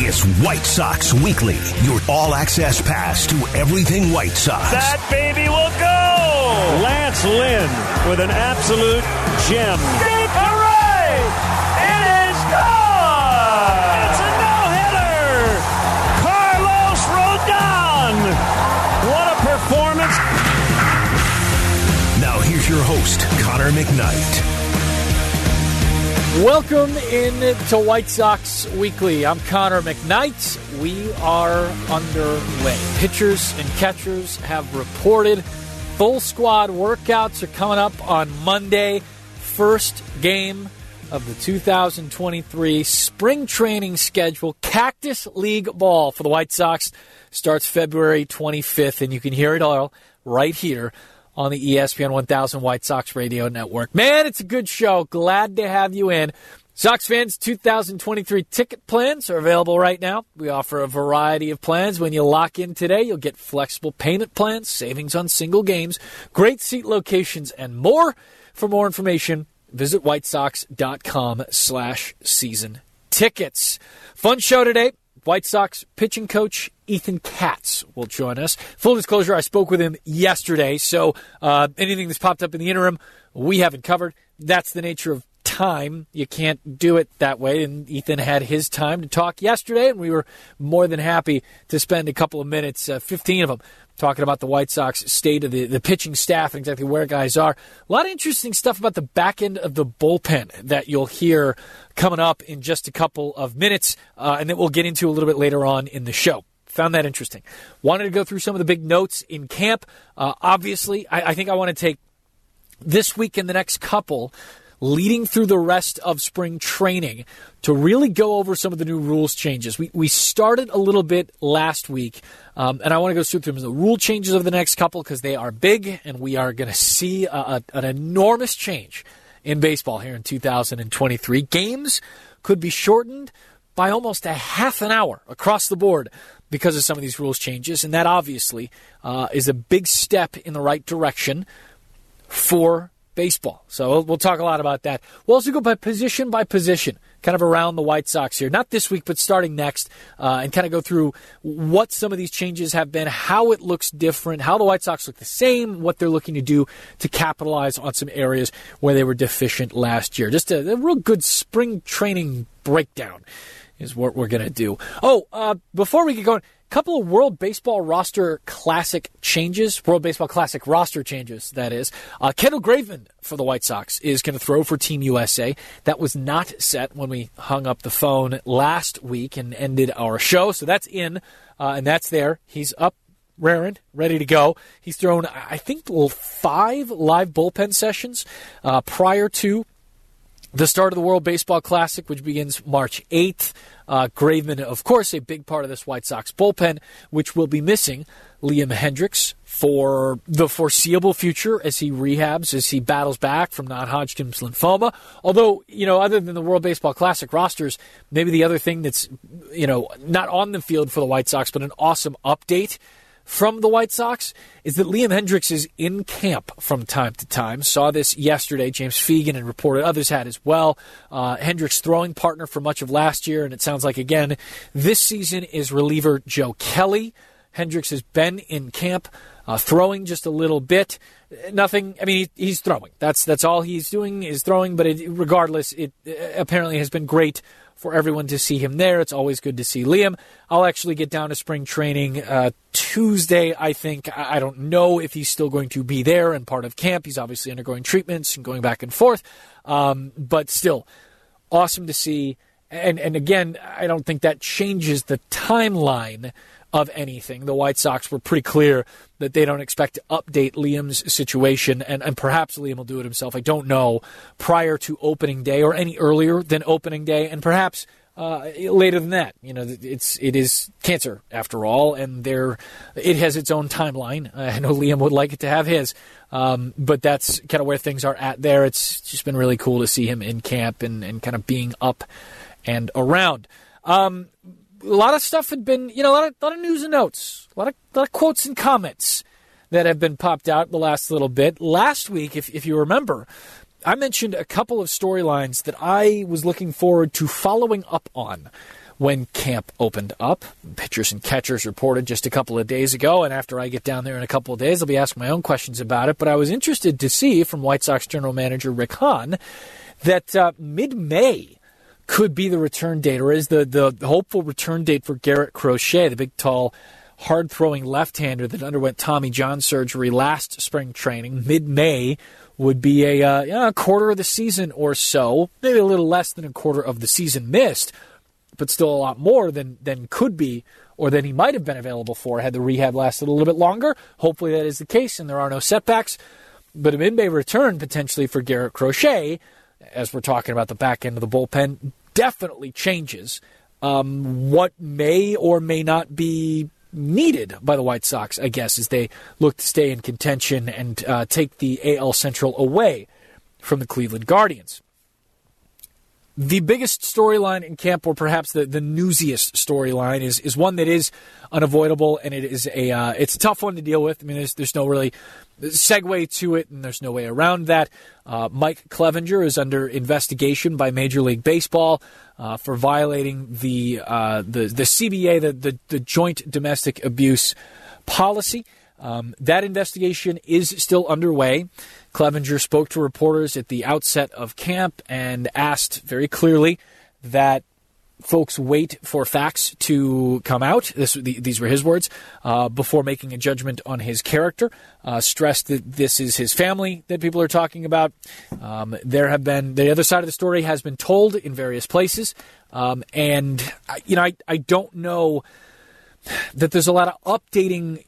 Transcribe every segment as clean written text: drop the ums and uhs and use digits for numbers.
It's White Sox Weekly, your all-access pass to everything White Sox. That baby will go! Lance Lynn with an absolute gem. Deep hooray! It is gone! It's a no-hitter! Carlos Rodon! What a performance! Now here's your host, Connor McKnight. Welcome in to White Sox Weekly. I'm Connor McKnight. We are underway. Pitchers and catchers have reported. Full squad workouts are coming up on Monday. First game of the 2023 spring training schedule. Cactus League ball for the White Sox starts February 25th, and you can hear it all right here on the ESPN 1000 White Sox Radio Network. Man, it's a good show. Glad to have you in. Sox fans, 2023 ticket plans are available right now. We offer a variety of plans. When you lock in today, you'll get flexible payment plans, savings on single games, great seat locations, and more. For more information, visit whitesox.com/season tickets. Fun show today. White Sox pitching coach Ethan Katz will join us. Full disclosure, I spoke with him yesterday, so anything that's popped up in the interim, we haven't covered. That's the nature of time. You can't do it that way, and Ethan had his time to talk yesterday, and we were more than happy to spend a couple of minutes, 15 of them, talking about the White Sox state of the pitching staff and exactly where guys are. A lot of interesting stuff about the back end of the bullpen that you'll hear coming up in just a couple of minutes, and that we'll get into a little bit later on in the show. Found that interesting. Wanted to go through some of the big notes in camp. Obviously, I think I want to take this week and the next couple leading through the rest of spring training to really go over some of the new rules changes. We started a little bit last week, and I want to go through the rule changes of the next couple because they are big, and we are going to see an enormous change in baseball here in 2023. Games could be shortened by almost a half an hour across the board because of some of these rules changes, and that obviously is a big step in the right direction for baseball. So we'll talk a lot about that. We'll also go by position, kind of around the White Sox here. Not this week, but starting next, and kind of go through what some of these changes have been, how it looks different, how the White Sox look the same, what they're looking to do to capitalize on some areas where they were deficient last year. Just a real good spring training breakdown is what we're going to do. Before we get going, couple of World Baseball Roster Classic changes. World Baseball Classic roster changes, that is. Kendall Graveman for the White Sox is going to throw for Team USA. That was not set when we hung up the phone last week and ended our show. So that's in, and that's there. He's up, raring, ready to go. He's thrown, I think, 5 live bullpen sessions prior to the start of the World Baseball Classic, which begins March 8th. Graveman, of course, a big part of this White Sox bullpen, which will be missing Liam Hendriks for the foreseeable future as he rehabs, as he battles back from non-Hodgkin's lymphoma. Although, other than the World Baseball Classic rosters, maybe the other thing that's, not on the field for the White Sox, but an awesome update from the White Sox is that Liam Hendriks is in camp from time to time. Saw this yesterday. James Fegan and reported others had as well. Hendriks' throwing partner for much of last year, and it sounds like, again, this season is reliever Joe Kelly. Hendriks has been in camp, throwing just a little bit. Nothing, he's throwing. That's all he's doing is throwing, but regardless, it apparently has been great for everyone to see him there. It's always good to see Liam. I'll actually get down to spring training Tuesday, I think. I don't know if he's still going to be there and part of camp. He's obviously undergoing treatments and going back and forth. But still, awesome to see. And again, I don't think that changes the timeline of anything. The White Sox were pretty clear that they don't expect to update Liam's situation, and perhaps Liam will do it himself. I don't know, prior to opening day or any earlier than opening day, and perhaps later than that. It is cancer after all, and it has its own timeline. I know Liam would like it to have his, but that's kind of where things are at there. It's just been really cool to see him in camp and kind of being up and around. A lot of stuff had been, a lot of news and notes, a lot of quotes and comments that have been popped out the last little bit. Last week, if you remember, I mentioned a couple of storylines that I was looking forward to following up on when camp opened up. Pitchers and catchers reported just a couple of days ago, and after I get down there in a couple of days, I'll be asking my own questions about it. But I was interested to see from White Sox general manager Rick Hahn that mid-May could be the return date, or is the hopeful return date for Garrett Crochet, the big, tall, hard-throwing left-hander that underwent Tommy John surgery last spring training. Mid-May would be a quarter of the season or so, maybe a little less than a quarter of the season missed, but still a lot more than could be, or than he might have been available for had the rehab lasted a little bit longer. Hopefully that is the case and there are no setbacks. But a mid-May return potentially for Garrett Crochet, as we're talking about the back end of the bullpen, definitely changes what may or may not be needed by the White Sox, I guess, as they look to stay in contention and take the AL Central away from the Cleveland Guardians. The biggest storyline in camp, or perhaps the newsiest storyline, is one that is unavoidable, and it's a tough one to deal with. I mean, there's no really segue to it, and there's no way around that. Mike Clevinger is under investigation by Major League Baseball for violating the CBA, the Joint Domestic Abuse Policy. That investigation is still underway. Clevinger spoke to reporters at the outset of camp and asked very clearly that folks wait for facts to come out. These were his words, before making a judgment on his character. Stressed that this is his family that people are talking about. The other side of the story has been told in various places, and I don't know that there's a lot of updating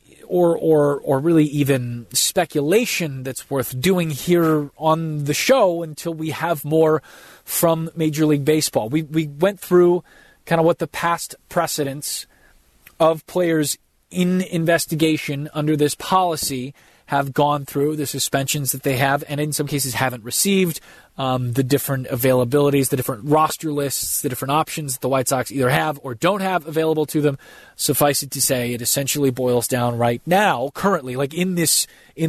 or really even speculation that's worth doing here on the show until we have more from Major League Baseball. We went through kind of what the past precedents of players in investigation under this policy have gone through, the suspensions that they have, and in some cases haven't received, the different availabilities, the different roster lists, the different options that the White Sox either have or don't have available to them. Suffice it to say, it essentially boils down right now, currently, like in this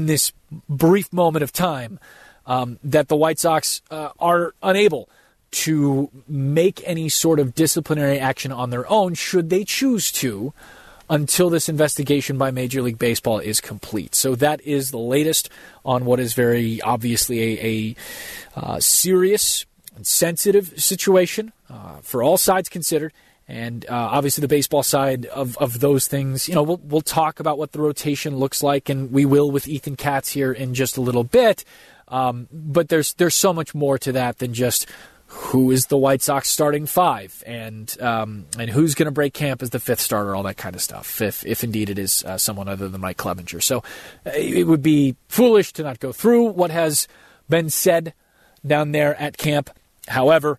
brief moment of time, that the White Sox are unable to make any sort of disciplinary action on their own, should they choose to, until this investigation by Major League Baseball is complete. So that is the latest on what is very obviously a serious and sensitive situation for all sides considered. And obviously the baseball side of those things, we'll talk about what the rotation looks like, and we will with Ethan Katz here in just a little bit. But there's so much more to that than just who is the White Sox starting five, and who's going to break camp as the fifth starter, all that kind of stuff, if indeed it is someone other than Mike Clevinger. So it would be foolish to not go through what has been said down there at camp. However,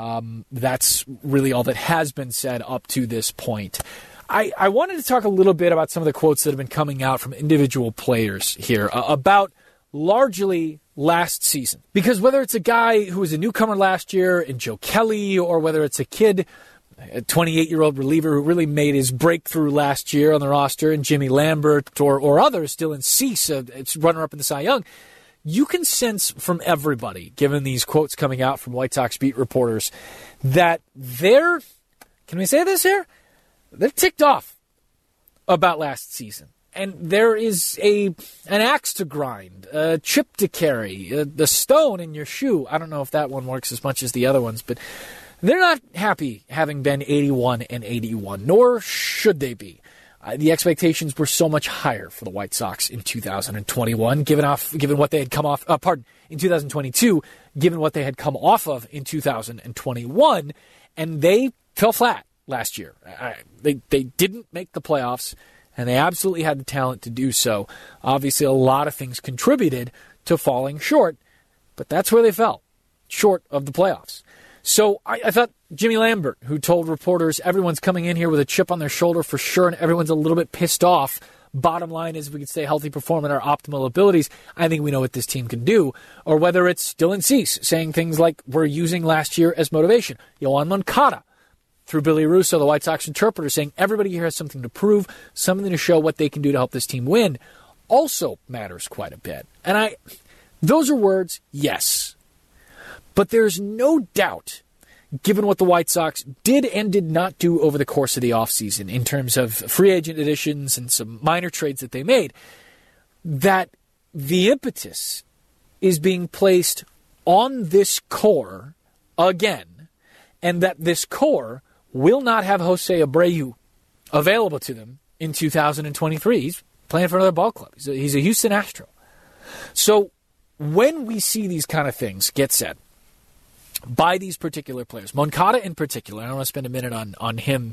that's really all that has been said up to this point. I wanted to talk a little bit about some of the quotes that have been coming out from individual players here about largely last season. Because whether it's a guy who was a newcomer last year in Joe Kelly, or whether it's a kid, a 28-year-old reliever who really made his breakthrough last year on the roster, and Jimmy Lambert, or others still in Cease, it's runner-up in the Cy Young, you can sense from everybody, given these quotes coming out from White Sox beat reporters, that they're, can we say this here? They're ticked off about last season. And there is an axe to grind, a chip to carry, the stone in your shoe. I don't know if that one works as much as the other ones, but they're not happy having been 81-81, nor should they be. The expectations were so much higher for the White Sox in 2021, given what they had come off. In 2022, given what they had come off of in 2021, and they fell flat last year. They didn't make the playoffs. And they absolutely had the talent to do so. Obviously, a lot of things contributed to falling short, but that's where they fell, short of the playoffs. So I thought Jimmy Lambert, who told reporters everyone's coming in here with a chip on their shoulder for sure, and everyone's a little bit pissed off. Bottom line is, if we could stay healthy, perform at our optimal abilities, I think we know what this team can do. Or whether it's Dylan Cease saying things like, we're using last year as motivation. Yoan Moncada, through Billy Russo, the White Sox interpreter, saying everybody here has something to prove, something to show what they can do to help this team win, also matters quite a bit. And those are words, yes. But there's no doubt, given what the White Sox did and did not do over the course of the offseason in terms of free agent additions and some minor trades that they made, that the impetus is being placed on this core again, and that this core will not have Jose Abreu available to them in 2023. He's playing for another ball club. He's a Houston Astro. So when we see these kind of things get said by these particular players, Moncada in particular, I don't want to spend a minute on him,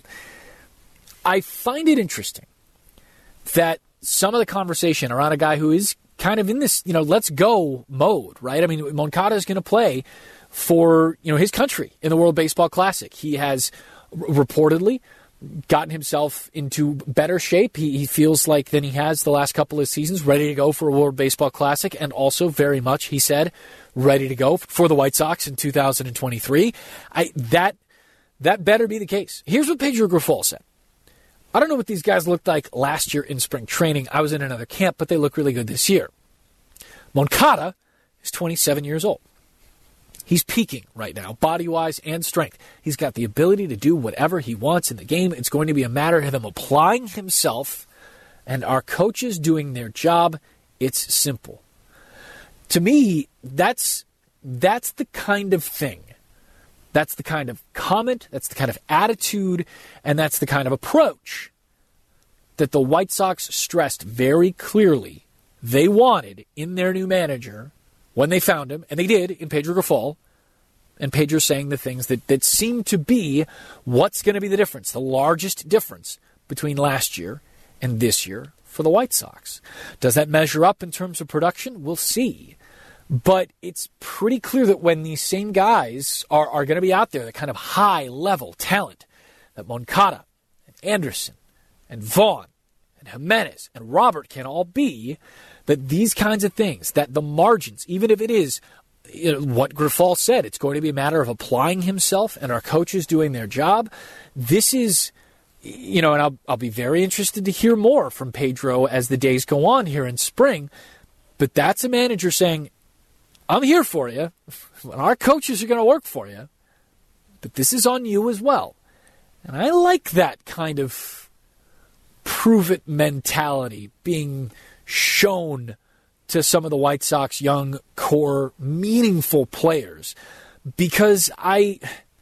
I find it interesting that some of the conversation around a guy who is kind of in this, let's go mode, right? I mean, Moncada is going to play for, his country in the World Baseball Classic. He has reportedly gotten himself into better shape. He feels like than he has the last couple of seasons, ready to go for a World Baseball Classic, and also very much, he said, ready to go for the White Sox in 2023. That better be the case. Here's what Pedro Grifol said. I don't know what these guys looked like last year in spring training. I was in another camp, but they look really good this year. Moncada is 27 years old. He's peaking right now, body-wise and strength. He's got the ability to do whatever he wants in the game. It's going to be a matter of him applying himself and our coaches doing their job. It's simple. To me, that's the kind of thing. That's the kind of comment, that's the kind of attitude, and that's the kind of approach that the White Sox stressed very clearly they wanted in their new manager when they found him, and they did in Pedro Grifol, and Pedro saying the things that seem to be what's going to be the difference, the largest difference between last year and this year for the White Sox. Does that measure up in terms of production? We'll see. But it's pretty clear that when these same guys are going to be out there, the kind of high-level talent that Moncada and Anderson and Vaughn and Jimenez and Robert can all be, that these kinds of things, that the margins, even if it is what Grifol said, it's going to be a matter of applying himself and our coaches doing their job. This is, and I'll be very interested to hear more from Pedro as the days go on here in spring. But that's a manager saying, I'm here for you. Our coaches are going to work for you. But this is on you as well. And I like that kind of prove-it mentality being shown to some of the White Sox young core meaningful players, because I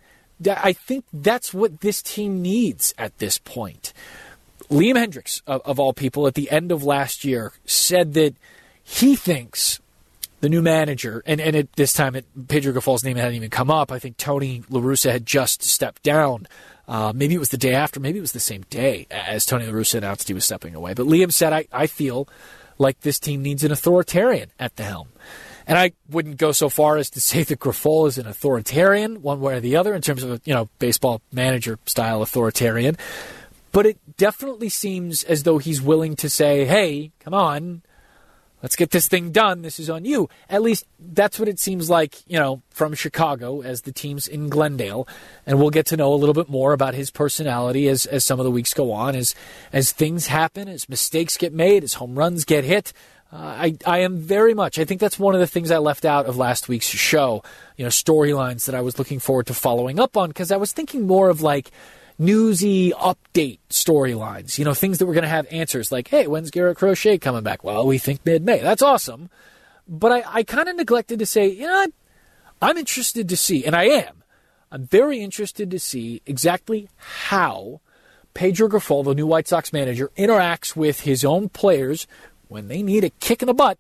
think that's what this team needs at this point. Liam Hendriks, of all people, at the end of last year said that he thinks the new manager, and at this time Pedro Grifol's name hadn't even come up. I think Tony La Russa had just stepped down. Maybe it was the day after. Maybe it was the same day as Tony La Russa announced he was stepping away. But Liam said, I feel like this team needs an authoritarian at the helm. And I wouldn't go so far as to say that Grifol is an authoritarian one way or the other in terms of a baseball manager style authoritarian. But it definitely seems as though he's willing to say, hey, come on, let's get this thing done. This is on you. At least that's what it seems like, from Chicago as the team's in Glendale. And we'll get to know a little bit more about his personality as some of the weeks go on, as things happen, as mistakes get made, as home runs get hit. I am very much, I think that's one of the things I left out of last week's show, storylines that I was looking forward to following up on, because I was thinking more of like newsy update storylines, things that were going to have answers like, hey, when's Garrett Crochet coming back? Well, we think mid-May. That's awesome. But I kind of neglected to say, I'm interested to see, and I'm very interested to see exactly how Pedro Grifol, the new White Sox manager, interacts with his own players when they need a kick in the butt,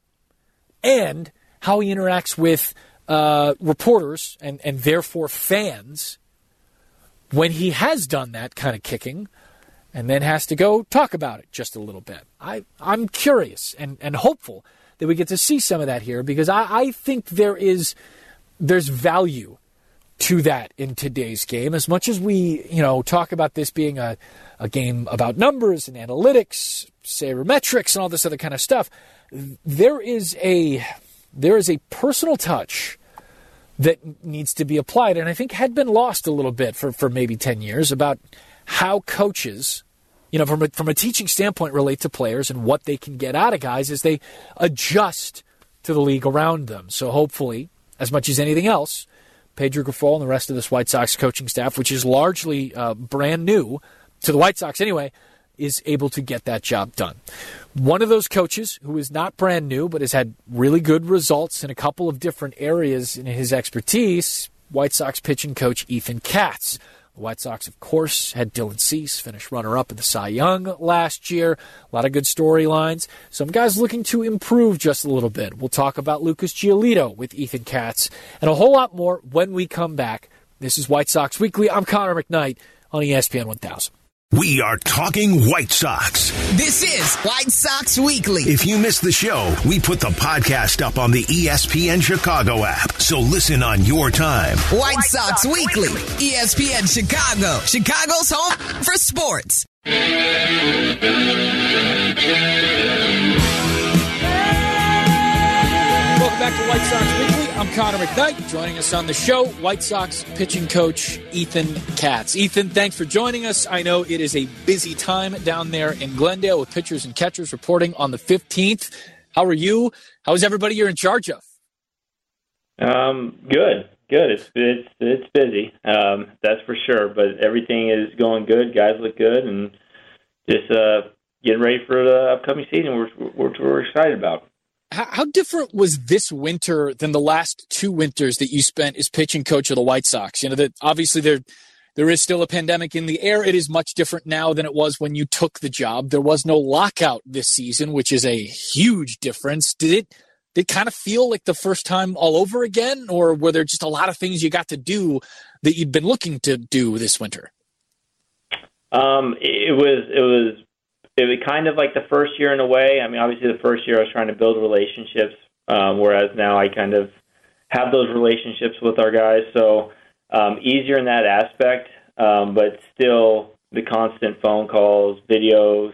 and how he interacts with reporters and therefore fans when he has done that kind of kicking and then has to go talk about it just a little bit. I'm curious and hopeful that we get to see some of that here, because I think there's value to that in today's game. As much as we, talk about this being a game about numbers and analytics, sabermetrics, and all this other kind of stuff, there is a personal touch that needs to be applied, and I think had been lost a little bit for maybe 10 years, about how coaches, from a teaching standpoint, relate to players and what they can get out of guys as they adjust to the league around them. So hopefully, as much as anything else, Pedro Grifol and the rest of this White Sox coaching staff, which is largely brand new to the White Sox anyway, is able to get that job done. One of those coaches who is not brand new but has had really good results in a couple of different areas in his expertise, White Sox pitching coach Ethan Katz. The White Sox, of course, had Dylan Cease finish runner-up in the Cy Young last year. A lot of good storylines. Some guys looking to improve just a little bit. We'll talk about Lucas Giolito with Ethan Katz and a whole lot more when we come back. This is White Sox Weekly. I'm Connor McKnight on ESPN 1000. We are talking White Sox. This is White Sox Weekly. If you missed the show, we put the podcast up on the ESPN Chicago app. So listen on your time. White Sox Weekly. ESPN Chicago. Chicago's home for sports. Welcome back to White Sox Weekly. I'm Connor McKnight. Joining us on the show, White Sox pitching coach Ethan Katz. Ethan, thanks for joining us. I know it is a busy time down there in Glendale with pitchers and catchers reporting on the 15th. How are you? How is everybody you're in charge of? Good. It's busy. That's for sure. But everything is going good. Guys look good, and just getting ready for the upcoming season. We're excited about. How different was this winter than the last two winters that you spent as pitching coach of the White Sox? You know, that obviously there is still a pandemic in the air. It is much different now than it was when you took the job. There was no lockout this season, which is a huge difference. Did it kind of feel like the first time all over again, or were there just a lot of things you got to do that you'd been looking to do this winter? It was kind of like the first year in a way. I mean, obviously the first year I was trying to build relationships, whereas now I kind of have those relationships with our guys. So easier in that aspect, but still the constant phone calls, videos,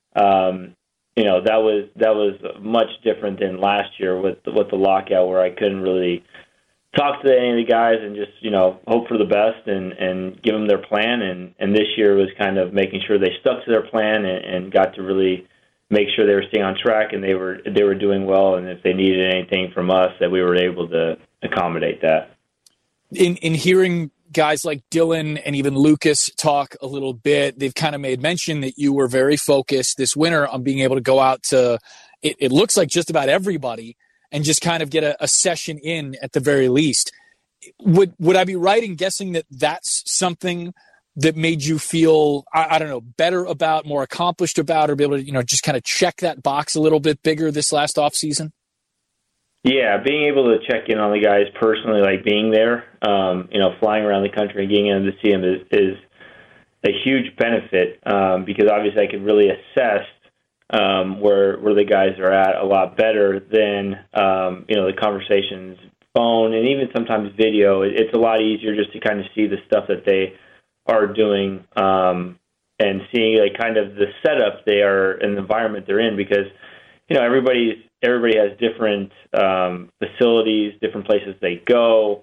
that was much different than last year with the lockout, where I couldn't really talk to any of the guys and just, hope for the best and give them their plan. And this year was kind of making sure they stuck to their plan and got to really make sure they were staying on track and they were doing well. And if they needed anything from us, that we were able to accommodate that. In hearing guys like Dylan and even Lucas talk a little bit, they've kind of made mention that you were very focused this winter on being able to go out to, it looks like just about everybody, and just kind of get a session in at the very least. Would I be right in guessing that that's something that made you feel, I don't know, better about, more accomplished about, or be able to, just kind of check that box a little bit bigger this last offseason? Yeah, being able to check in on the guys personally, like being there, flying around the country and getting in to see them is a huge benefit, because obviously I could really assess where the guys are at a lot better than the conversations, phone, and even sometimes video. It's a lot easier just to kind of see the stuff that they are doing, and seeing like kind of the setup they are and the environment they're in, because everybody has different facilities, different places they go,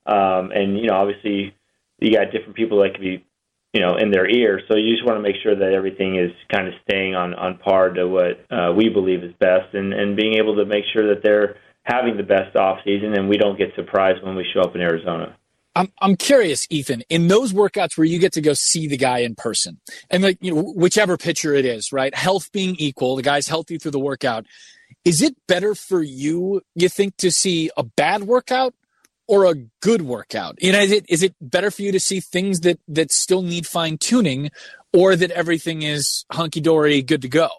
and obviously you got different people that could be in their ear. So you just want to make sure that everything is kind of staying on par to what we believe is best, and being able to make sure that they're having the best off season and we don't get surprised when we show up in Arizona. I'm curious, Ethan, in those workouts where you get to go see the guy in person, and whichever pitcher it is, right? Health being equal, the guy's healthy through the workout. Is it better for you think, to see a bad workout or a good workout? Is it better for you to see things that still need fine tuning, or that everything is hunky dory, good to go?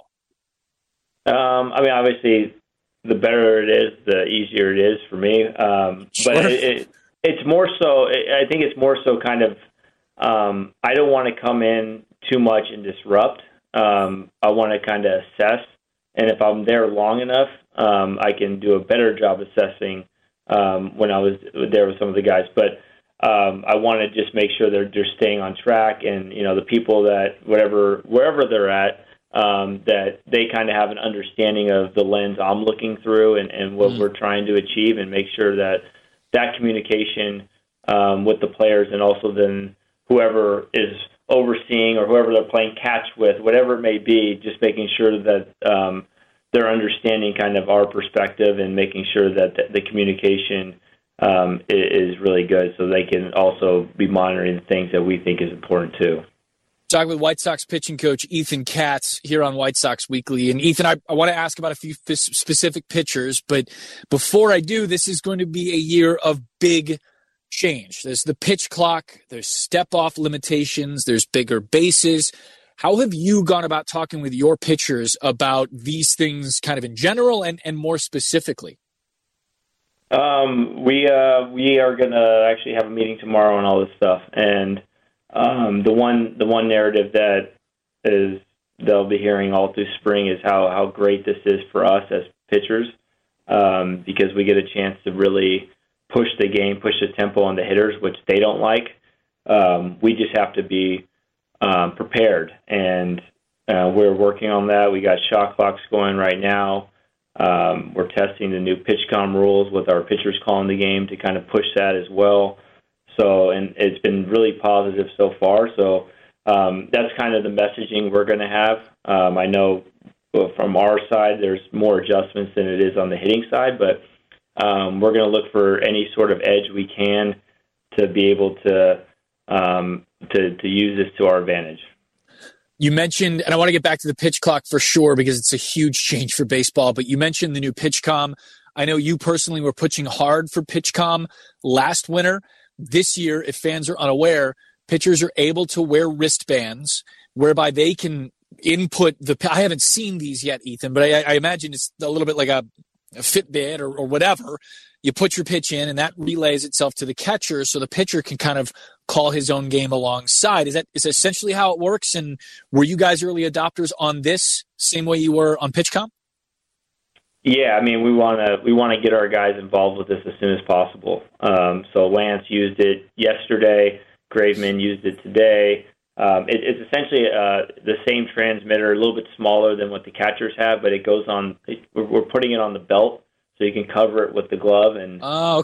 Obviously, the better it is, the easier it is for me. Sure. But it's more so. I think it's more so kind of. I don't want to come in too much and disrupt. I want to kind of assess, and if I'm there long enough, I can do a better job assessing. When I was there with some of the guys, but I want to just make sure they're staying on track, and the people that wherever they're at, that they kind of have an understanding of the lens I'm looking through and what we're trying to achieve, and make sure that communication with the players, and also then whoever is overseeing or whoever they're playing catch with, whatever it may be, just making sure that they're understanding kind of our perspective and making sure that the communication is really good. So they can also be monitoring the things that we think is important too. Talking with White Sox pitching coach Ethan Katz here on White Sox Weekly. And Ethan, I want to ask about a few specific pitchers, but before I do, this is going to be a year of big change. There's the pitch clock, there's step-off limitations, there's bigger bases. How have you gone about talking with your pitchers about these things kind of in general and more specifically? We are going to actually have a meeting tomorrow on all this stuff, and the one narrative that they'll be hearing all through spring is how great this is for us as pitchers, because we get a chance to really push the game, push the tempo on the hitters, which they don't like. We just have to be prepared, and we're working on that. We got shot clocks going right now. We're testing the new PitchCom rules with our pitchers calling the game to kind of push that as well. So, and it's been really positive so far. So that's kind of the messaging we're going to have. I know from our side there's more adjustments than it is on the hitting side, but we're going to look for any sort of edge we can to be able to use this to our advantage. You mentioned, and I want to get back to the pitch clock for sure because it's a huge change for baseball, but you mentioned the new PitchCom. I know you personally were pushing hard for PitchCom last winter. This year, if fans are unaware, pitchers are able to wear wristbands whereby they can input I haven't seen these yet, Ethan, but I imagine it's a little bit like a Fitbit or whatever. You put your pitch in, and that relays itself to the catcher, so the pitcher can kind of call his own game alongside. Is essentially how it works? And were you guys early adopters on this, same way you were on PitchCom? Yeah, I mean, we want to get our guys involved with this as soon as possible. So Lance used it yesterday. Graveman used it today. It's essentially the same transmitter, a little bit smaller than what the catchers have, but it goes on. We're putting it on the belt, so you can cover it with the glove, and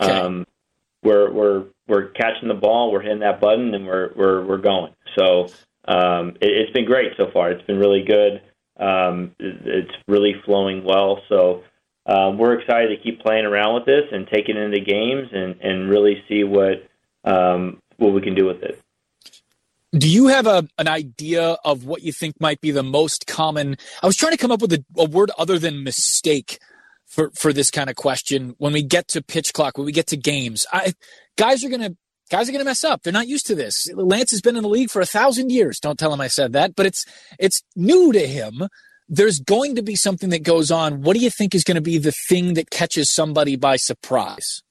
we're catching the ball, we're hitting that button, and we're going. So it's been great so far. It's been really good. It's really flowing well. So we're excited to keep playing around with this and take it into games and really see what we can do with it. Do you have an idea of what you think might be the most common? I was trying to come up with a word other than mistake for this kind of question. When we get to pitch clock, when we get to games, guys are gonna mess up. They're not used to this. Lance has been in the league for 1,000 years. Don't tell him I said that, but it's new to him. There's going to be something that goes on. What do you think is going to be the thing that catches somebody by surprise?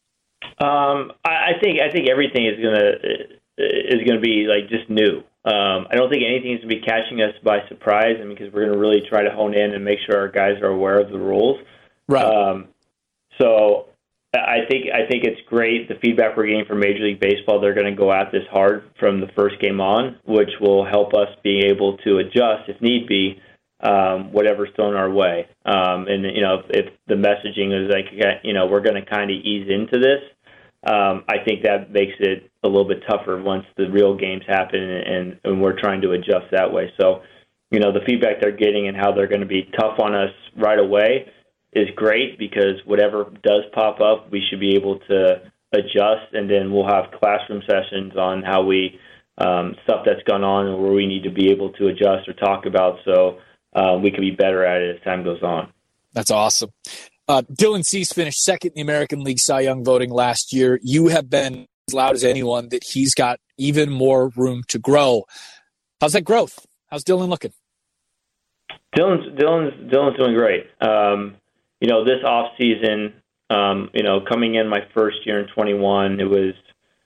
I think everything is going to be like just new. I don't think anything is going to be catching us by surprise, and because we're going to really try to hone in and make sure our guys are aware of the rules. Right. So I think it's great, the feedback we're getting from Major League Baseball. They're going to go at this hard from the first game on, which will help us be able to adjust if need be, whatever's thrown our way. And if the messaging is like, we're going to kind of ease into this, I think that makes it a little bit tougher once the real games happen, and we're trying to adjust that way. So, the feedback they're getting and how they're going to be tough on us right away is great, because whatever does pop up, we should be able to adjust, and then we'll have classroom sessions on how we stuff that's gone on and where we need to be able to adjust or talk about, so we can be better at it as time goes on. That's awesome. Dylan Cease finished second in the American League Cy Young voting last year. You have been as loud as anyone that he's got even more room to grow. How's that growth? How's Dylan looking? Dylan's doing great. This off season, coming in my first year in 21, it was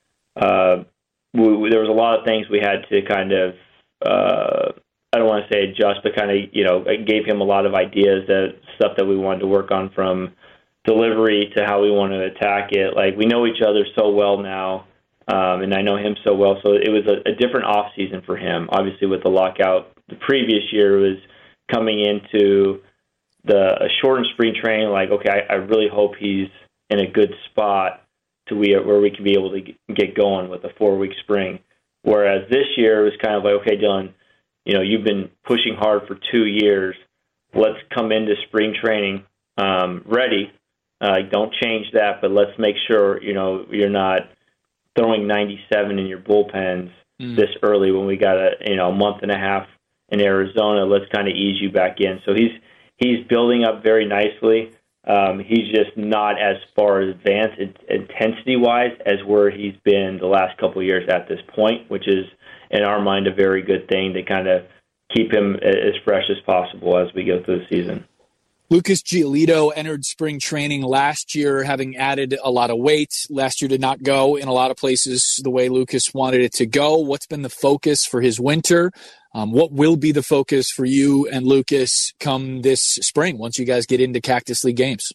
there was a lot of things we had to kind of I don't want to say adjust, but kind of I gave him a lot of ideas, stuff that we wanted to work on, from delivery to how we want to attack it. Like, we know each other so well now, and I know him so well. So it was a different off season for him. Obviously, with the lockout, the previous year was coming into a shortened spring training. Like, okay, I really hope he's in a good spot where we can be able to get going with a 4-week spring. Whereas this year it was kind of like, okay, Dylan, you've been pushing hard for 2 years. Let's come into spring training ready, Don't change that, but let's make sure, you're not throwing 97 in your bullpens this early when we got a month and a half in Arizona. Let's kind of ease you back in. So he's building up very nicely. He's just not as far advanced intensity-wise as where he's been the last couple of years at this point, which is, in our mind, a very good thing to kind of keep him as fresh as possible as we go through the season. Lucas Giolito entered spring training last year, having added a lot of weight. Last year did not go in a lot of places the way Lucas wanted it to go. What's been the focus for his winter? What will be the focus for you and Lucas come this spring once you guys get into Cactus League games?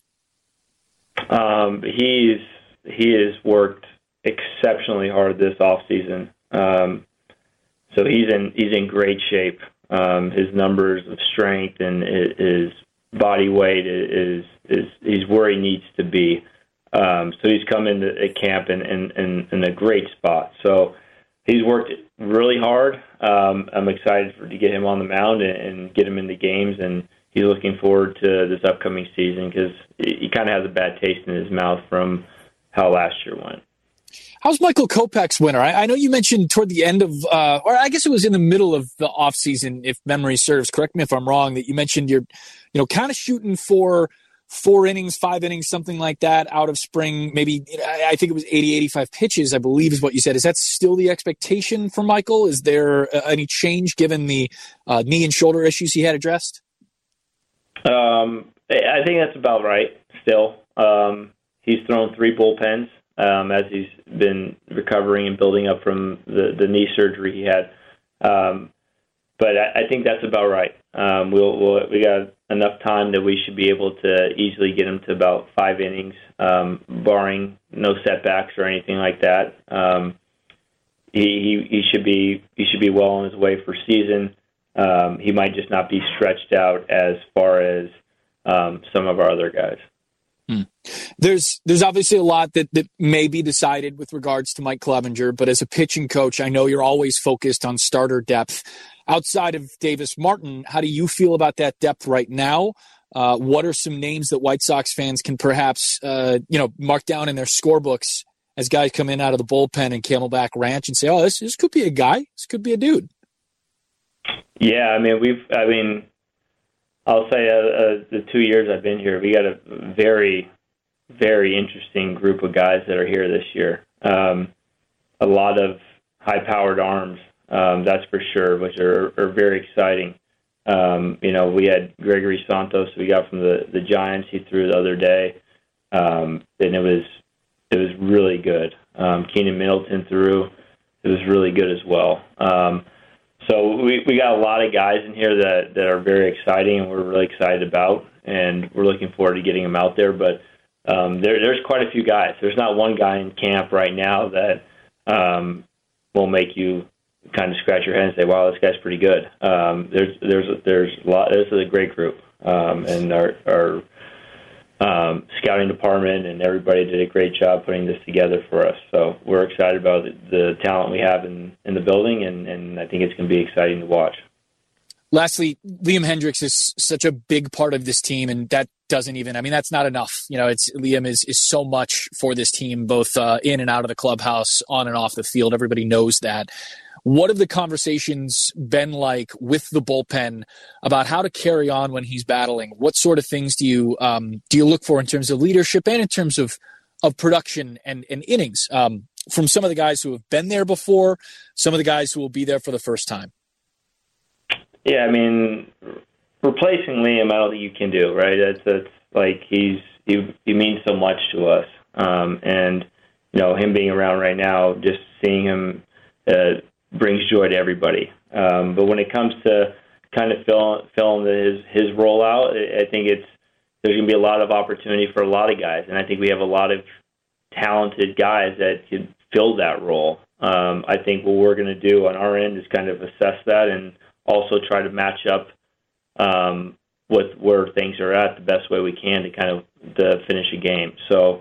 He has worked exceptionally hard this offseason. So he's in great shape. His numbers of strength and his body weight he's where he needs to be. So he's come into camp in a great spot. So he's worked really hard. I'm excited to get him on the mound and get him into games, and he's looking forward to this upcoming season because he kind of has a bad taste in his mouth from how last year went. How's Michael Kopech's winter? I know you mentioned toward the end of, or I guess it was in the middle of the offseason, if memory serves. Correct me if I'm wrong, that you mentioned you're, kind of shooting for 4 innings, 5 innings, something like that out of spring. Maybe, I think it was 80, 85 pitches, I believe is what you said. Is that still the expectation for Michael? Is there any change given the knee and shoulder issues he had addressed? I think that's about right still. He's thrown 3 bullpens. As he's been recovering and building up from the knee surgery he had. But I think that's about right. We got enough time that we should be able to easily get him to about 5 innings, barring no setbacks or anything like that. He should be well on his way for season. He might just not be stretched out as far as some of our other guys. There's obviously a lot that may be decided with regards to Mike Clevenger, but as a pitching coach, I know you're always focused on starter depth. Outside of Davis Martin, how do you feel about that depth right now? What are some names that White Sox fans can perhaps mark down in their scorebooks as guys come in out of the bullpen and Camelback Ranch and say, oh, this could be a guy, this could be a dude? Yeah, I'll say the 2 years I've been here, we got a very, very interesting group of guys that are here this year. A lot of high-powered arms, that's for sure, which are very exciting. We had Gregory Santos, we got from the Giants. He threw the other day, and it was really good. Keenan Middleton threw. It was really good as well. So we got a lot of guys in here that are very exciting and we're really excited about, and we're looking forward to getting them out there. But there's quite a few guys. There's not one guy in camp right now that will make you kind of scratch your head and say, wow, this guy's pretty good. There's a lot. This is a great group, and our scouting department and everybody did a great job putting this together for us. So we're excited about the talent we have in the building, and I think it's going to be exciting to watch. Lastly, Liam Hendriks is such a big part of this team, and that doesn't even, that's not enough. Liam is so much for this team, both in and out of the clubhouse, on and off the field. Everybody knows that. What have the conversations been like with the bullpen about how to carry on when he's battling? What sort of things do you look for in terms of leadership and in terms of production and innings from some of the guys who have been there before, some of the guys who will be there for the first time? Yeah, replacing Liam, I don't think you can do, right? That's like he means so much to us, and him being around right now, just seeing him brings joy to everybody. But when it comes to kind of filling his role out, I think there's going to be a lot of opportunity for a lot of guys, and I think we have a lot of talented guys that can fill that role. I think what we're going to do on our end is kind of assess that and also try to match up with where things are at the best way we can to finish a game. So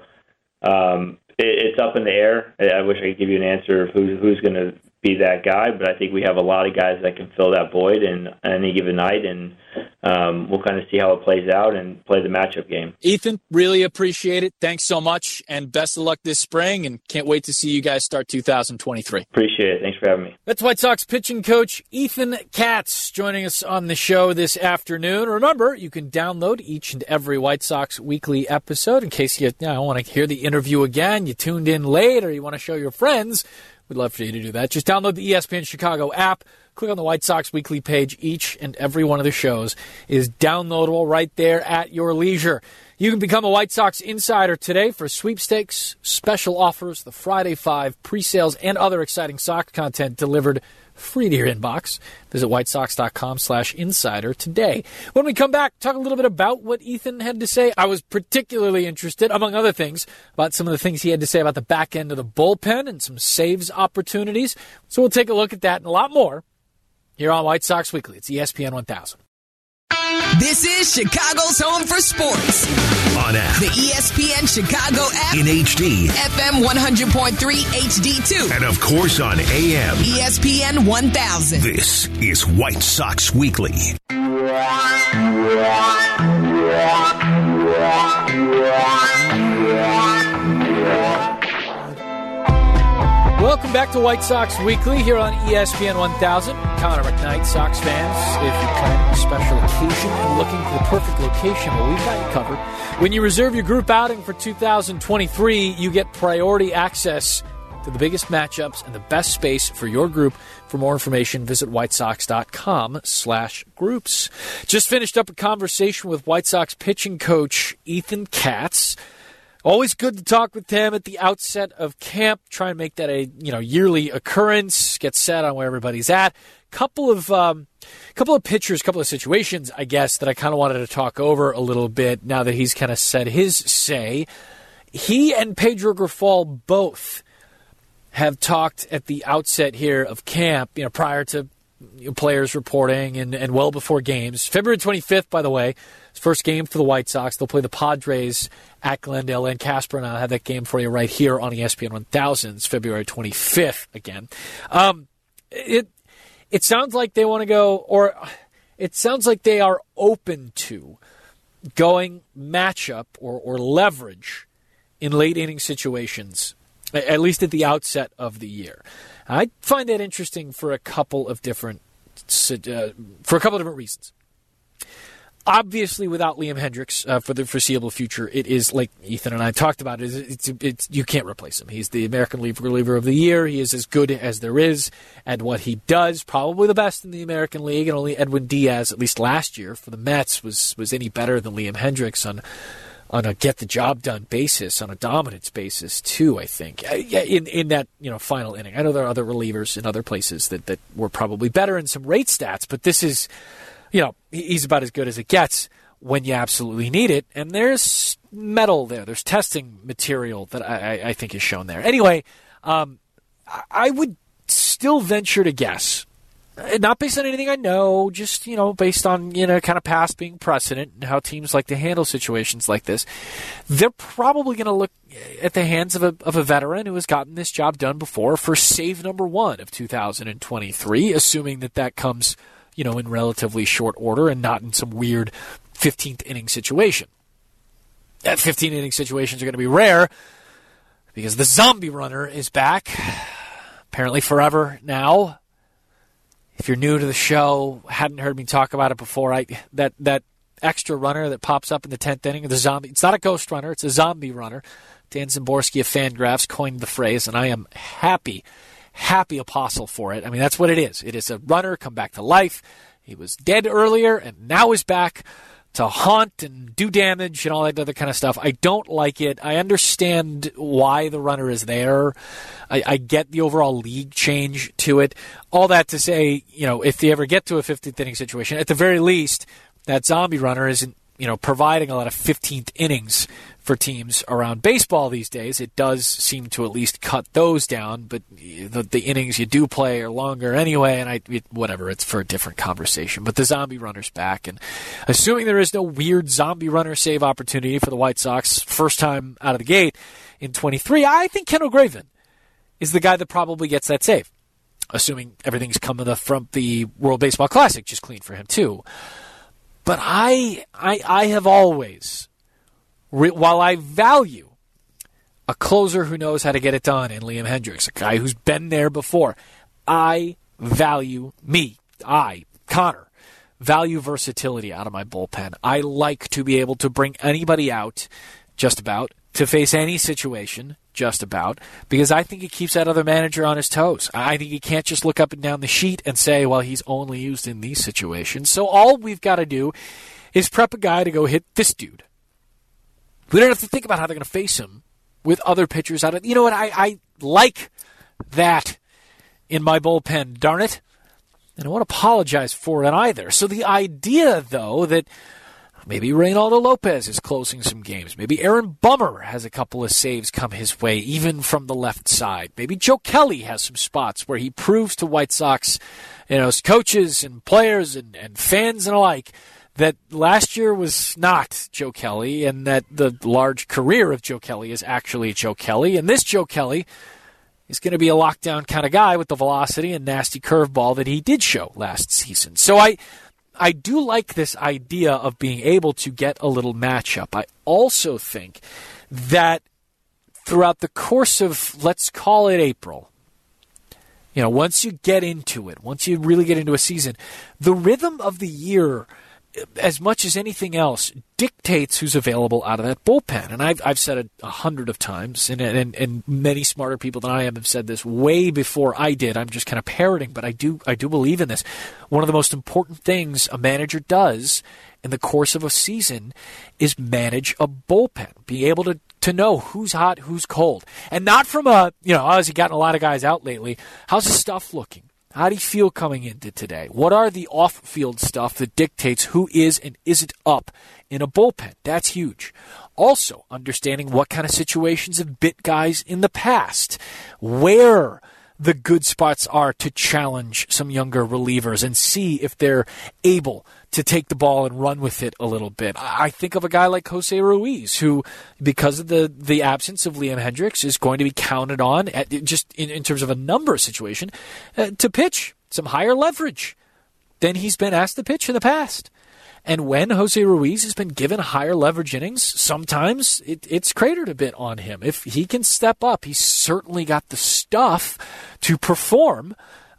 it's up in the air. I wish I could give you an answer of who's going to be that guy, but I think we have a lot of guys that can fill that void in any given night, and we'll kind of see how it plays out and play the matchup game. Ethan, really appreciate it. Thanks so much, and best of luck this spring, and can't wait to see you guys start 2023. Appreciate it. Thanks for having me. That's White Sox pitching coach Ethan Katz joining us on the show this afternoon. Remember, you can download each and every White Sox weekly episode in case you want to hear the interview again, you tuned in late, or you want to show your friends. We'd love for you to do that. Just download the ESPN Chicago app. Click on the White Sox Weekly page. Each and every one of the shows is downloadable right there at your leisure. You can become a White Sox insider today for sweepstakes, special offers, the Friday 5 pre-sales, and other exciting Sox content delivered free to your inbox. Visit whitesox.com/insider today. When we come back, talk a little bit about what Ethan had to say. I was particularly interested, among other things, about some of the things he had to say about the back end of the bullpen and some saves opportunities. So we'll take a look at that and a lot more here on White Sox Weekly. It's ESPN 1000. This is Chicago's home for sports. On app. The ESPN Chicago app. In HD. FM 100.3 HD2. And of course on AM. ESPN 1000. This is White Sox Weekly. Welcome back to White Sox Weekly here on ESPN 1000. Connor McKnight, Sox fans, if you're planning a special occasion and looking for the perfect location, well, we've got you covered. When you reserve your group outing for 2023, you get priority access to the biggest matchups and the best space for your group. For more information, visit whitesox.com/groups. Just finished up a conversation with White Sox pitching coach Ethan Katz. Always good to talk with him at the outset of camp. Try and make that a yearly occurrence. Get set on where everybody's at. Couple of pitchers, couple of situations, I guess, that I kind of wanted to talk over a little bit. Now that he's kind of said his say, he and Pedro Grifol both have talked at the outset here of camp. Prior to players reporting and well before games. February 25th, by the way, first game for the White Sox. They'll play the Padres at Glendale, and Casper and I'll have that game for you right here on ESPN 1000. It's February 25th again. It sounds like they want to go, or it sounds like they are open to going matchup or leverage in late inning situations, at least at the outset of the year. I find that interesting for a couple of different reasons. Obviously, without Liam Hendriks for the foreseeable future, it is, like Ethan and I talked about, it's you can't replace him. He's the American League reliever of the year. He is as good as there is at what he does, probably the best in the American League, and only Edwin Diaz, at least last year, for the Mets, was any better than Liam Hendriks on a get-the-job-done basis, on a dominance basis, too, I think, in that final inning. I know there are other relievers in other places that were probably better in some rate stats, but this is, he's about as good as it gets when you absolutely need it, and there's metal there. There's testing material that I think is shown there. Anyway, I would still venture to guess, not based on anything I know, just, based on, kind of past being precedent and how teams like to handle situations like this. They're probably going to look at the hands of a veteran who has gotten this job done before for save number 1 of 2023, assuming that comes, in relatively short order and not in some weird 15th inning situation. That 15th inning situations are going to be rare because the zombie runner is back, apparently forever now. If you're new to the show, hadn't heard me talk about it before, that extra runner that pops up in the 10th inning, the zombie, it's not a ghost runner, it's a zombie runner. Dan Szymborski of Fangraphs coined the phrase, and I am happy apostle for it. I mean, that's what it is. It is a runner come back to life. He was dead earlier and now is back to haunt and do damage and all that other kind of stuff. I don't like it. I understand why the runner is there. I get the overall league change to it. All that to say, if they ever get to a 15th inning situation, at the very least, that zombie runner isn't, providing a lot of 15th innings for teams around baseball these days. It does seem to at least cut those down, but the innings you do play are longer anyway, and whatever, it's for a different conversation. But the zombie runner's back, and assuming there is no weird zombie runner save opportunity for the White Sox first time out of the gate in 23, I think Kendall Graveman is the guy that probably gets that save, assuming everything's coming from the World Baseball Classic, just clean for him too. But I have always, while I value a closer who knows how to get it done in Liam Hendriks, a guy who's been there before, I value Connor, value versatility out of my bullpen. I like to be able to bring anybody out, just about, to face any situation, just about, because I think it keeps that other manager on his toes. I think he can't just look up and down the sheet and say, well, he's only used in these situations. So all we've got to do is prep a guy to go hit this dude. We don't have to think about how they're going to face him with other pitchers out of... You know what? I like that in my bullpen, darn it. And I won't apologize for it either. So the idea, though, that maybe Reynaldo Lopez is closing some games. Maybe Aaron Bummer has a couple of saves come his way, even from the left side. Maybe Joe Kelly has some spots where he proves to White Sox, coaches and players and fans and alike, that last year was not Joe Kelly, and that the large career of Joe Kelly is actually Joe Kelly. And this Joe Kelly is going to be a lockdown kind of guy with the velocity and nasty curveball that he did show last season. So I do like this idea of being able to get a little matchup. I also think that throughout the course of, let's call it April, once you get into it, once you really get into a season, the rhythm of the year, as much as anything else, dictates who's available out of that bullpen. And I've said it 100 of times, and many smarter people than I am have said this way before I did. I'm just kind of parroting, but I do believe in this. One of the most important things a manager does in the course of a season is manage a bullpen, be able to know who's hot, who's cold. And not from has he gotten a lot of guys out lately? How's his stuff looking? How do you feel coming into today? What are the off-field stuff that dictates who is and isn't up in a bullpen? That's huge. Also, understanding what kind of situations have bit guys in the past, where the good spots are to challenge some younger relievers and see if they're able to take the ball and run with it a little bit. I think of a guy like Jose Ruiz, who, because of the absence of Liam Hendriks, is going to be counted on, just in terms of a number situation, to pitch some higher leverage than he's been asked to pitch in the past. And when Jose Ruiz has been given higher leverage innings, sometimes it's cratered a bit on him. If he can step up, he's certainly got the stuff to perform.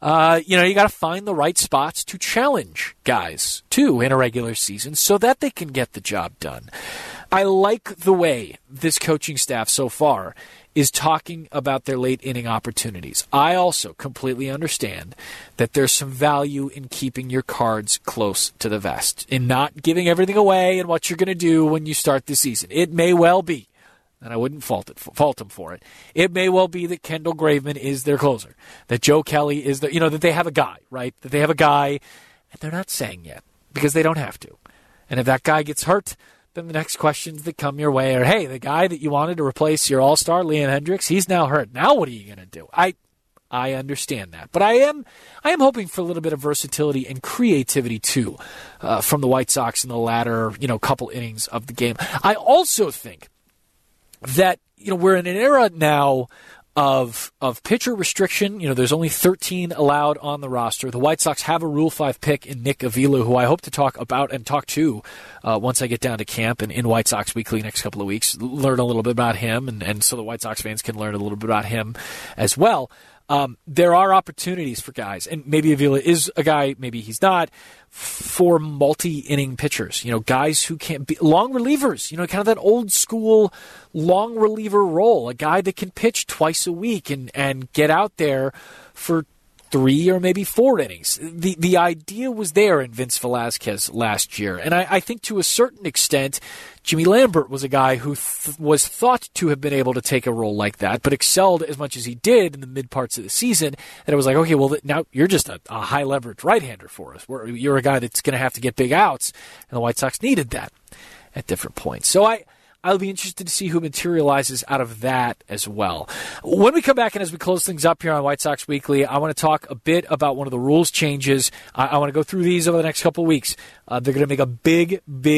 You got to find the right spots to challenge guys, too, in a regular season so that they can get the job done. I like the way this coaching staff so far is talking about their late inning opportunities. I also completely understand that there's some value in keeping your cards close to the vest, in not giving everything away and what you're going to do when you start the season. It may well be, and I wouldn't fault them for it. It may well be that Kendall Graveman is their closer, that Joe Kelly is that they have a guy, right? That they have a guy, and they're not saying yet because they don't have to. And if that guy gets hurt, then the next questions that come your way are, hey, the guy that you wanted to replace your all-star, Liam Hendriks, he's now hurt. Now what are you going to do? I understand that. But I am hoping for a little bit of versatility and creativity, too, from the White Sox in the latter, couple innings of the game. I also think that, we're in an era now of pitcher restriction. There's only 13 allowed on the roster. The White Sox have a Rule 5 pick in Nick Avila, who I hope to talk about and talk to once I get down to camp and in White Sox Weekly next couple of weeks, learn a little bit about him, and so the White Sox fans can learn a little bit about him as well. There are opportunities for guys, and maybe Avila is a guy, maybe he's not, for multi-inning pitchers, guys who can't be long relievers, kind of that old school long reliever role, a guy that can pitch twice a week and get out there for 3 or maybe 4 innings. The idea was there in Vince Velasquez last year, and I think to a certain extent, Jimmy Lambert was a guy who was thought to have been able to take a role like that, but excelled as much as he did in the mid parts of the season. And it was like, okay, well, now you're just a high leverage right-hander for us. You're a guy that's going to have to get big outs, and the White Sox needed that at different points. So I'll be interested to see who materializes out of that as well. When we come back and as we close things up here on White Sox Weekly, I want to talk a bit about one of the rules changes. I want to go through these over the next couple of weeks. They're going to make a big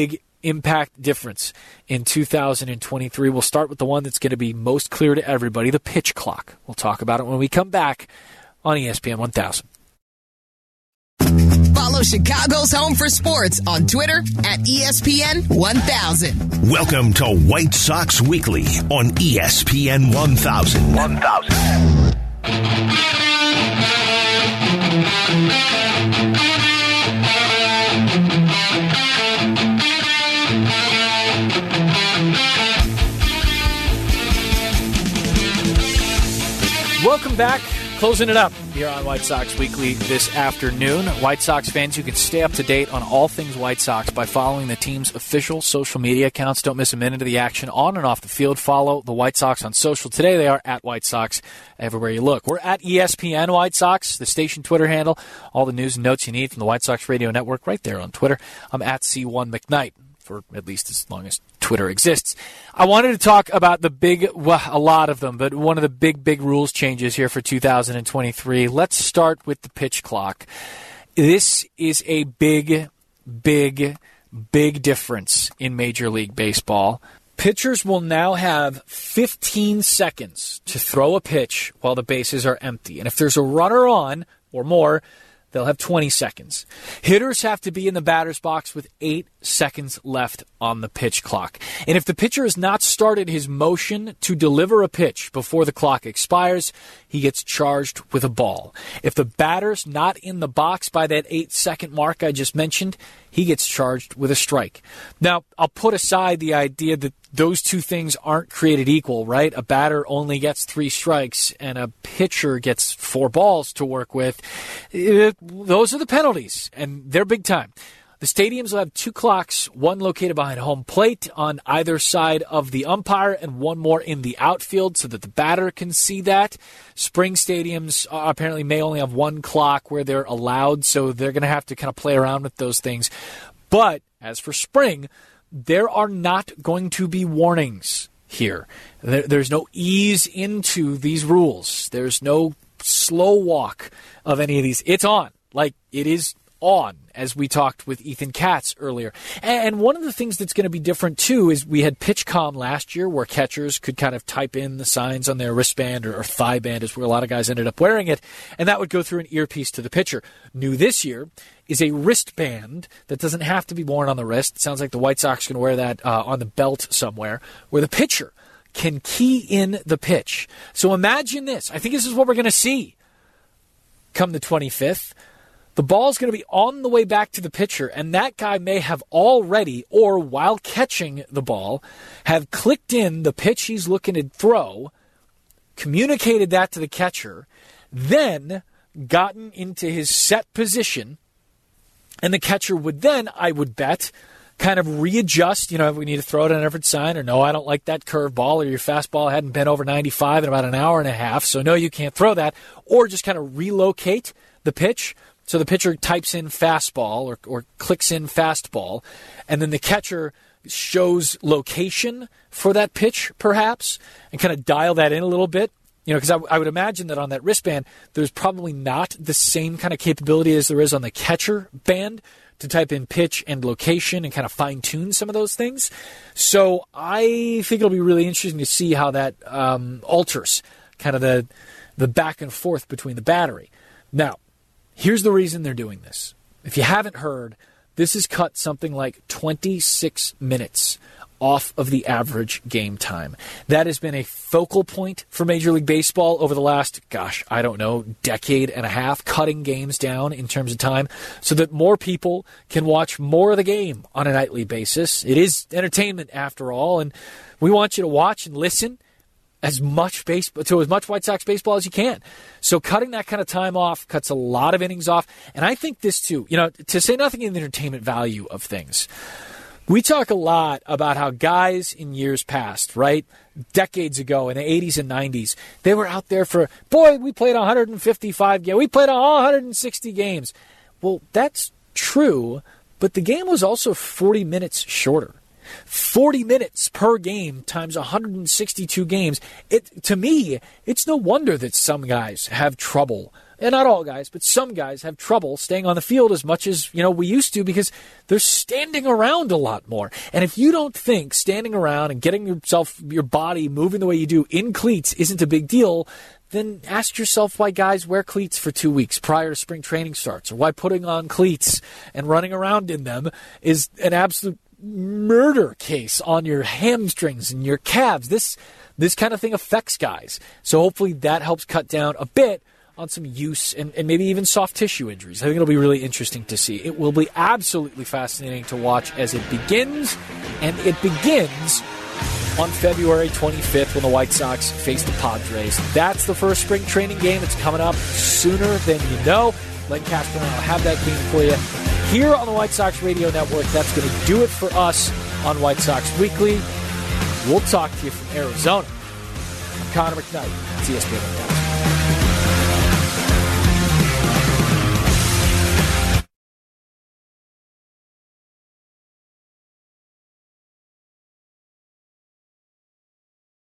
impact difference in 2023. We'll start with the one that's going to be most clear to everybody, the pitch clock. We'll talk about it when we come back on ESPN 1000. Follow Follow Chicago's Home for Sports on Twitter at ESPN1000. Welcome to White Sox Weekly on ESPN 1000. Welcome back. Closing it up here on White Sox Weekly this afternoon. White Sox fans, you can stay up to date on all things White Sox by following the team's official social media accounts. Don't miss a minute of the action on and off the field. Follow the White Sox on social. Today they are at White Sox everywhere you look. We're at ESPN White Sox, the station Twitter handle. All the news and notes you need from the White Sox Radio Network right there on Twitter. I'm at C1 McKnight, for at least as long as Twitter exists. I wanted to talk about a lot of them, but one of the big rules changes here for 2023. Let's start with the pitch clock. This is a big difference in Major League Baseball. Pitchers will now have 15 seconds to throw a pitch while the bases are empty. And if there's a runner on or more, they'll have 20 seconds. Hitters have to be in the batter's box with 8 seconds left on the pitch clock. And if the pitcher has not started his motion to deliver a pitch before the clock expires, he gets charged with a ball. If the batter's not in the box by that 8-second mark I just mentioned, he gets charged with a strike. Now, I'll put aside the idea that those two things aren't created equal, right? A batter only gets 3 strikes and a pitcher gets 4 balls to work with. Those are the penalties, and they're big time. The stadiums will have 2 clocks, one located behind home plate on either side of the umpire and one more in the outfield so that the batter can see that. Spring stadiums apparently may only have 1 clock where they're allowed, so they're going to have to kind of play around with those things. But as for spring, there are not going to be warnings here. There's no ease into these rules. There's no slow walk of any of these. It's on. Like, it is on, as we talked with Ethan Katz earlier. And one of the things that's going to be different, too, is we had PitchCom last year where catchers could kind of type in the signs on their wristband or thigh band is where a lot of guys ended up wearing it, and that would go through an earpiece to the pitcher. New this year is a wristband that doesn't have to be worn on the wrist. It sounds like the White Sox can wear that on the belt somewhere, where the pitcher can key in the pitch. So imagine this. I think this is what we're going to see come the 25th. The ball's going to be on the way back to the pitcher, and that guy may have already, or while catching the ball, have clicked in the pitch he's looking to throw, communicated that to the catcher, then gotten into his set position, and the catcher would then, I would bet, kind of readjust, if we need to throw it on an effort sign, or no, I don't like that curveball, or your fastball hadn't been over 95 in about an hour and a half, so no, you can't throw that, or just kind of relocate the pitch. So the pitcher types in fastball or clicks in fastball, and then the catcher shows location for that pitch, perhaps, and kind of dial that in a little bit. Because I would imagine that on that wristband, there's probably not the same kind of capability as there is on the catcher band to type in pitch and location and kind of fine-tune some of those things. So I think it'll be really interesting to see how that alters kind of the back and forth between the battery. Now, here's the reason they're doing this. If you haven't heard, this has cut something like 26 minutes off of the average game time. That has been a focal point for Major League Baseball over the last, decade and a half, cutting games down in terms of time so that more people can watch more of the game on a nightly basis. It is entertainment after all, and we want you to watch and listen as much White Sox baseball as you can. So cutting that kind of time off cuts a lot of innings off. And I think this too, to say nothing in the entertainment value of things. We talk a lot about how guys in years past, right, decades ago in the 80s and 90s, they were out there we played 155 games. We played 160 games. Well, that's true, but the game was also 40 minutes shorter. 40 minutes per game times 162 games. To me, it's no wonder that some guys have trouble and not all guys, but some guys have trouble staying on the field as much as, we used to because they're standing around a lot more. And if you don't think standing around and getting your body moving the way you do in cleats isn't a big deal, then ask yourself why guys wear cleats for 2 weeks prior to spring training starts, or why putting on cleats and running around in them is an absolute murder case on your hamstrings and your calves. This kind of thing affects guys. So hopefully that helps cut down a bit on some use and maybe even soft tissue injuries. I think it'll be really interesting to see. It will be absolutely fascinating to watch as it begins, and it begins on February 25th when the White Sox face the Padres. That's the first spring training game. It's coming up sooner than you know. Len Casper and I'll have that game for you here on the White Sox Radio Network. That's going to do it for us on White Sox Weekly. We'll talk to you from Arizona. I'm Connor McKnight. It's ESPN.